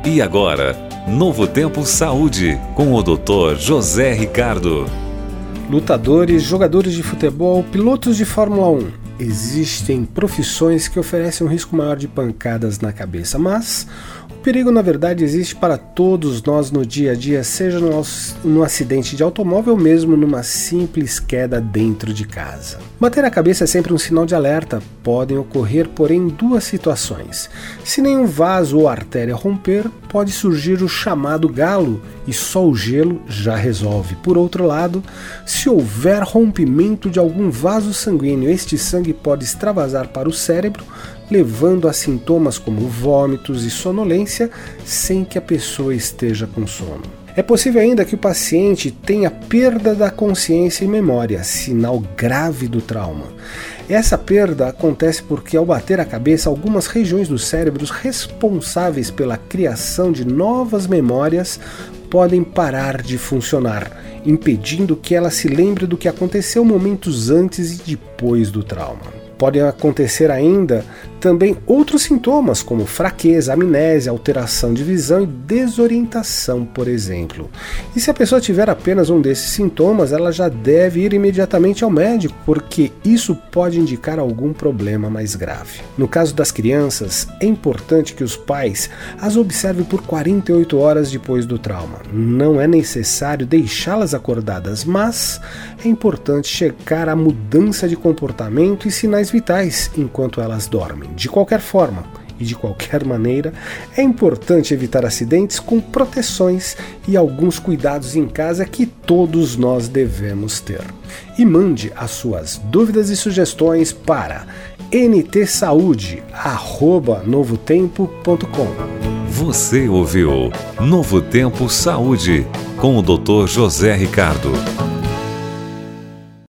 E agora, Novo Tempo Saúde, com o Dr. José Ricardo. Lutadores, jogadores de futebol, pilotos de Fórmula 1. Existem profissões que oferecem um risco maior de pancadas na cabeça, mas o perigo, na verdade, existe para todos nós no dia a dia, seja num acidente de automóvel ou mesmo numa simples queda dentro de casa. Bater a cabeça é sempre um sinal de alerta. Podem ocorrer, porém, duas situações. Se nenhum vaso ou artéria romper, pode surgir o chamado galo, e só o gelo já resolve. Por outro lado, se houver rompimento de algum vaso sanguíneo, este sangue pode extravasar para o cérebro, levando a sintomas como vômitos e sonolência, sem que a pessoa esteja com sono. É possível ainda que o paciente tenha perda da consciência e memória, sinal grave do trauma. Essa perda acontece porque, ao bater a cabeça, algumas regiões do cérebro responsáveis pela criação de novas memórias podem parar de funcionar, impedindo que ela se lembre do que aconteceu momentos antes e depois do trauma. Podem acontecer ainda também outros sintomas, como fraqueza, amnésia, alteração de visão e desorientação, por exemplo. E se a pessoa tiver apenas um desses sintomas, ela já deve ir imediatamente ao médico, porque isso pode indicar algum problema mais grave. No caso das crianças, é importante que os pais as observem por 48 horas depois do trauma. Não é necessário deixá-las acordadas, mas é importante checar a mudança de comportamento e sinais vitais enquanto elas dormem. De qualquer forma e de qualquer maneira, é importante evitar acidentes com proteções e alguns cuidados em casa que todos nós devemos ter. E mande as suas dúvidas e sugestões para ntsaude@novotempo.com. Você ouviu Novo Tempo Saúde, com o Dr. José Ricardo.